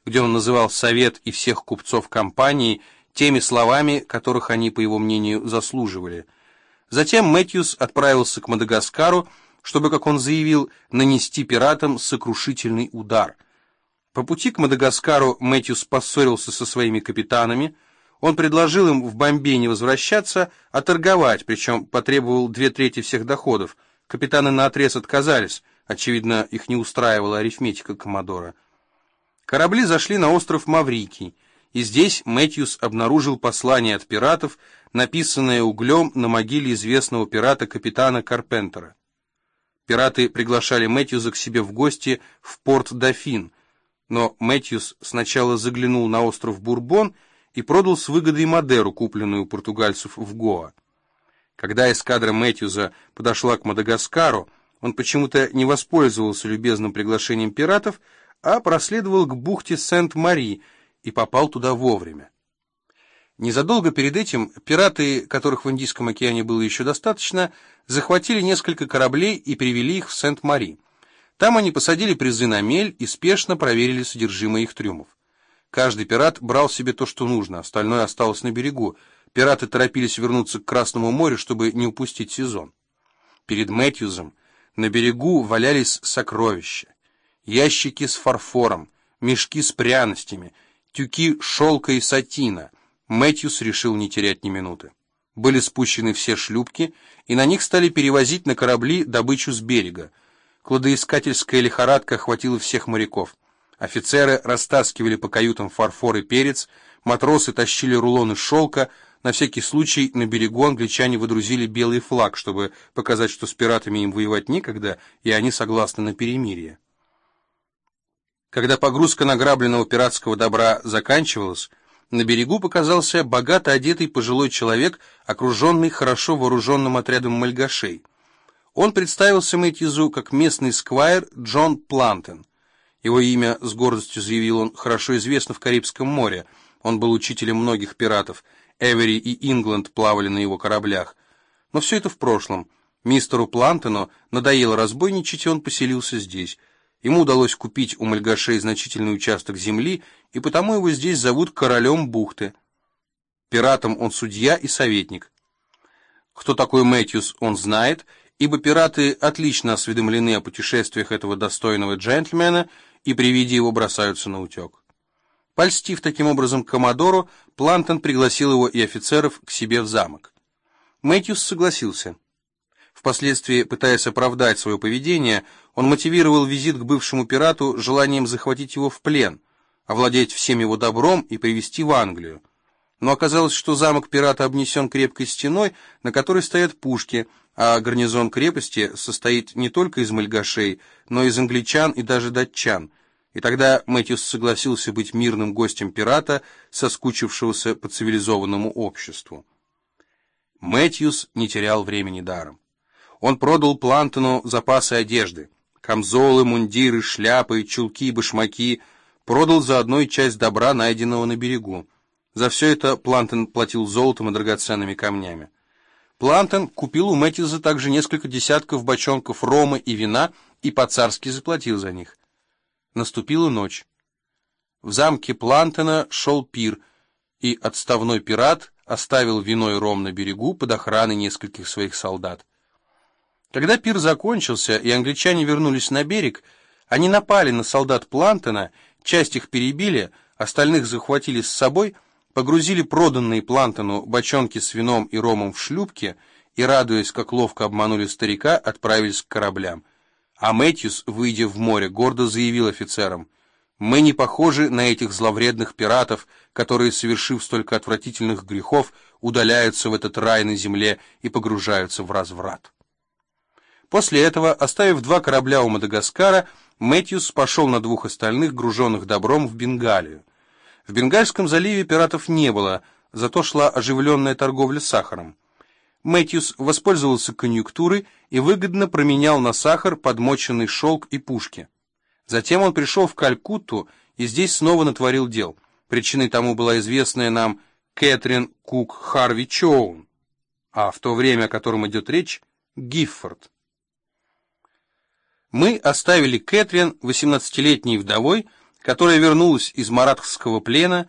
где он называл совет и всех купцов компании теми словами, которых они, по его мнению, заслуживали. Затем Мэтьюс отправился к Мадагаскару, чтобы, как он заявил, нанести пиратам сокрушительный удар. По пути к Мадагаскару Мэтьюс поссорился со своими капитанами. Он предложил им в Бомбей не возвращаться, а торговать, причем потребовал 2/3 всех доходов. Капитаны наотрез отказались, очевидно, их не устраивала арифметика Коммодора. Корабли зашли на остров Маврикий, и здесь Мэтьюс обнаружил послание от пиратов, написанное углем на могиле известного пирата капитана Карпентера. Пираты приглашали Мэтьюса к себе в гости в Порт-Дофин, но Мэтьюс сначала заглянул на остров Бурбон и продал с выгодой Мадеру, купленную у португальцев в Гоа. Когда эскадра Мэтьюса подошла к Мадагаскару, он почему-то не воспользовался любезным приглашением пиратов, а проследовал к бухте Сент-Мари и попал туда вовремя. Незадолго перед этим пираты, которых в Индийском океане было еще достаточно, захватили несколько кораблей и привели их в Сент-Мари. Там они посадили призы на мель и спешно проверили содержимое их трюмов. Каждый пират брал себе то, что нужно, остальное осталось на берегу. Пираты торопились вернуться к Красному морю, чтобы не упустить сезон. Перед Мэтьюсом на берегу валялись сокровища. Ящики с фарфором, мешки с пряностями, тюки шелка и сатина. Мэтьюс решил не терять ни минуты. Были спущены все шлюпки, и на них стали перевозить на корабли добычу с берега. Кладоискательская лихорадка охватила всех моряков. Офицеры растаскивали по каютам фарфор и перец, матросы тащили рулоны шелка. На всякий случай на берегу англичане выдрузили белый флаг, чтобы показать, что с пиратами им воевать некогда, и они согласны на перемирие. Когда погрузка награбленного пиратского добра заканчивалась, на берегу показался богато одетый пожилой человек, окруженный хорошо вооруженным отрядом мальгашей. Он представился Мэтьюсу как местный сквайр Джон Плантен. Его имя, с гордостью заявил он, хорошо известно в Карибском море. Он был учителем многих пиратов. Эвери и Ингланд плавали на его кораблях. Но все это в прошлом. Мистеру Плантену надоело разбойничать, и он поселился здесь. Ему удалось купить у мальгашей значительный участок земли, и потому его здесь зовут королем бухты. Пиратам он судья и советник. Кто такой Мэтьюс, он знает, ибо пираты отлично осведомлены о путешествиях этого достойного джентльмена и при виде его бросаются на утек. Польстив таким образом Коммодору, Плантон пригласил его и офицеров к себе в замок. Мэтьюс согласился. Впоследствии, пытаясь оправдать свое поведение, он мотивировал визит к бывшему пирату желанием захватить его в плен, овладеть всем его добром и привезти в Англию. Но оказалось, что замок пирата обнесен крепкой стеной, на которой стоят пушки, а гарнизон крепости состоит не только из мальгашей, но и из англичан и даже датчан. И тогда Мэтьюс согласился быть мирным гостем пирата, соскучившегося по цивилизованному обществу. Мэтьюс не терял времени даром. Он продал Плантону запасы одежды, камзолы, мундиры, шляпы, чулки, башмаки, продал заодно и часть добра, найденного на берегу. За все это Плантон платил золотом и драгоценными камнями. Плантон купил у Мэтьюса также несколько десятков бочонков рома и вина и по-царски заплатил за них. Наступила ночь. В замке Плантона шел пир, и отставной пират оставил вино и ром на берегу под охраной нескольких своих солдат. Когда пир закончился и англичане вернулись на берег, они напали на солдат Плантона, часть их перебили, остальных захватили с собой, погрузили проданные Плантону бочонки с вином и ромом в шлюпки и, радуясь, как ловко обманули старика, отправились к кораблям. А Мэтьюс, выйдя в море, гордо заявил офицерам: «Мы не похожи на этих зловредных пиратов, которые, совершив столько отвратительных грехов, удаляются в этот рай на земле и погружаются в разврат». После этого, оставив 2 корабля у Мадагаскара, Мэтьюс пошел на 2 остальных, груженных добром, в Бенгалию. В Бенгальском заливе пиратов не было, зато шла оживленная торговля сахаром. Мэтьюс воспользовался конъюнктурой и выгодно променял на сахар подмоченный шелк и пушки. Затем он пришел в Калькутту и здесь снова натворил дел. Причиной тому была известная нам Кэтрин Кук Харви Чоун, а в то время, о котором идет речь, Гиффорд. Мы оставили Кэтрин 18-летней вдовой, которая вернулась из маратхского плена